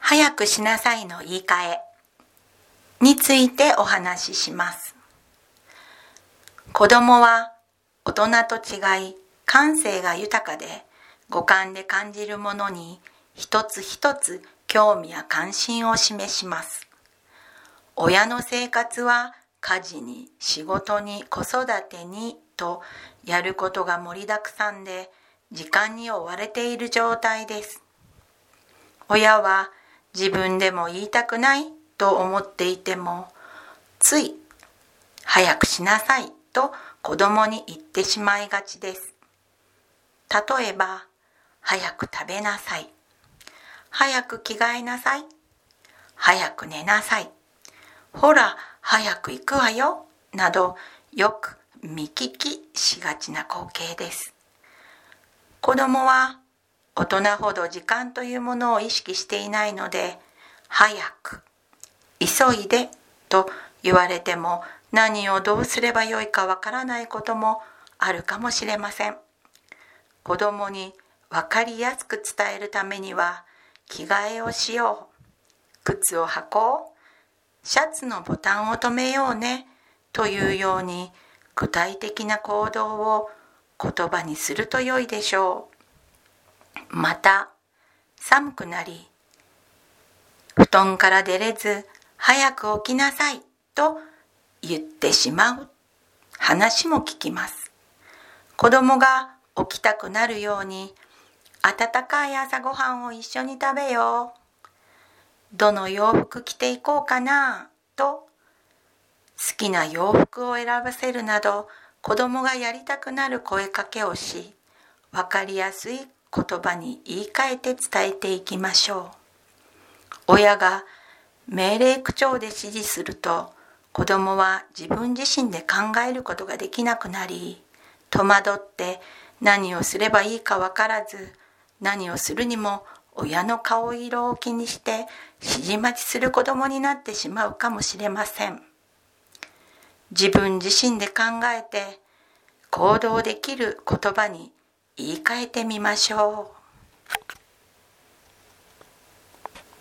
早くしなさいの言い換えについてお話しします。子供は大人と違い感性が豊かで、五感で感じるものに一つ一つ興味や関心を示します。親の生活は家事に仕事に子育てにとやることが盛りだくさんで、時間に追われている状態です。親は自分でも言いたくないと思っていても、つい早くしなさいと子供に言ってしまいがちです。例えば、早く食べなさい、早く着替えなさい、早く寝なさい、ほら早く行くわよなど、よく見聞きしがちな光景です。子供は大人ほど時間というものを意識していないので、早く、急いでと言われても何をどうすればよいかわからないこともあるかもしれません。子供に分かりやすく伝えるためには、着替えをしよう、靴を履こう、シャツのボタンを留めようねというように、具体的な行動を言葉にすると良いでしょう。また、寒くなり、布団から出れず早く起きなさいと言ってしまう話も聞きます。子供が起きたくなるように、温かい朝ごはんを一緒に食べよう、どの洋服着ていこうかなと、好きな洋服を選ばせるなど、子供がやりたくなる声かけをし、分かりやすい言葉に言い換えて伝えていきましょう。親が命令口調で指示すると、子供は自分自身で考えることができなくなり、戸惑って何をすればいいか分からず、何をするにも親の顔色を気にして指示待ちする子供になってしまうかもしれません。自分自身で考えて行動できる言葉に言い換えてみましょう。